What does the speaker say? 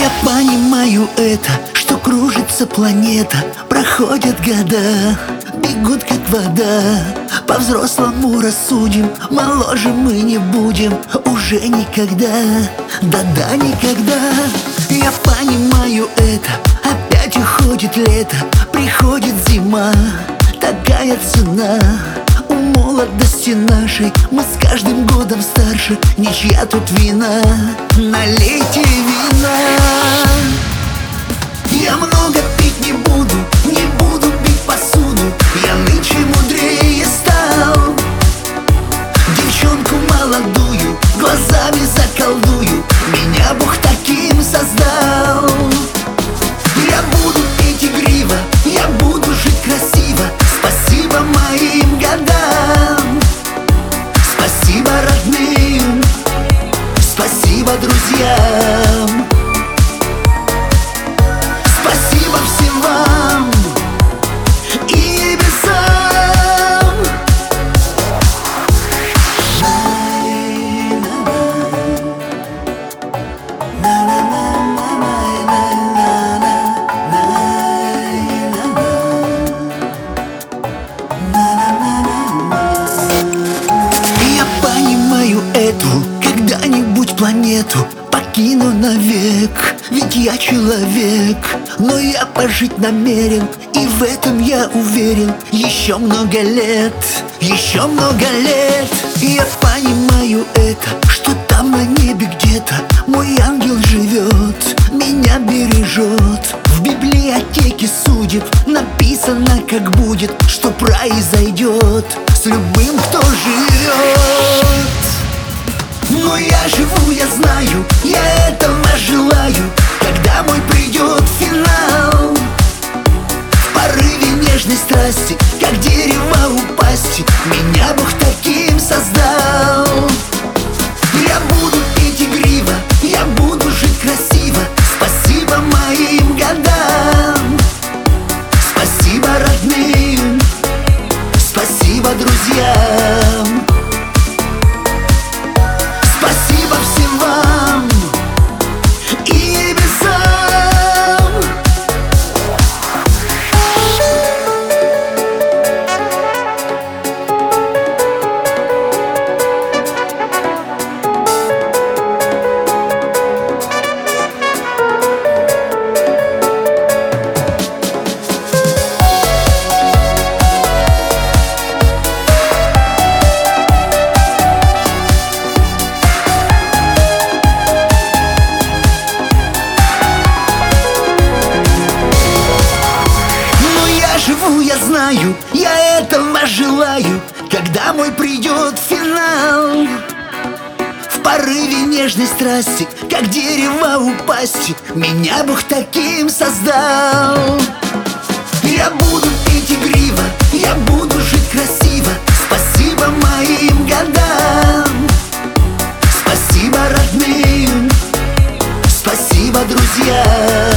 Я понимаю это, что кружится планета, проходят года, бегут как вода. По-взрослому рассудим, моложе мы не будем уже никогда, да-да, никогда. Я понимаю это, опять уходит лето, приходит зима, такая цена у молодости нашей. Мы с каждым годом старше, ничья тут вина. Налейте вина. Я много пить не буду бить посуду. Я нынче мудрее стал. Девчонку молодую глазами заколдую, меня Бог таким создал. Я буду пить игриво, я буду жить красиво. Спасибо моим годам, спасибо родным, спасибо друзьям, спасибо всем вам и небесам. Я понимаю эту когда-нибудь планету покину навек, ведь я человек. Но я пожить намерен, и в этом я уверен. Еще много лет, еще много лет. Я понимаю это, что там на небе где-то мой ангел живет, меня бережет. В библиотеке судеб написано, как будет, что произойдет с любым, кто живет. Но я живу, я знаю, я этого желаю, когда мой придет финал. В порыве нежной страсти, как дерево у пасти, меня Бог таким создал. Я буду пить игриво, я буду жить красиво. Спасибо моим годам, спасибо родным, спасибо друзьям, спасибо всем вам и небесам. Живу, я знаю, я этого желаю, когда мой придет финал. В порыве нежной страсти, как дерево у пасти, меня Бог таким создал. Я буду пить игриво, я буду жить красиво. Спасибо моим годам, спасибо родным, спасибо друзьям.